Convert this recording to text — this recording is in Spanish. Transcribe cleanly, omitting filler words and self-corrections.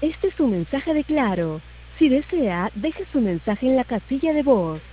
Este es un mensaje de Claro. Si desea, deje su mensaje en la casilla de voz.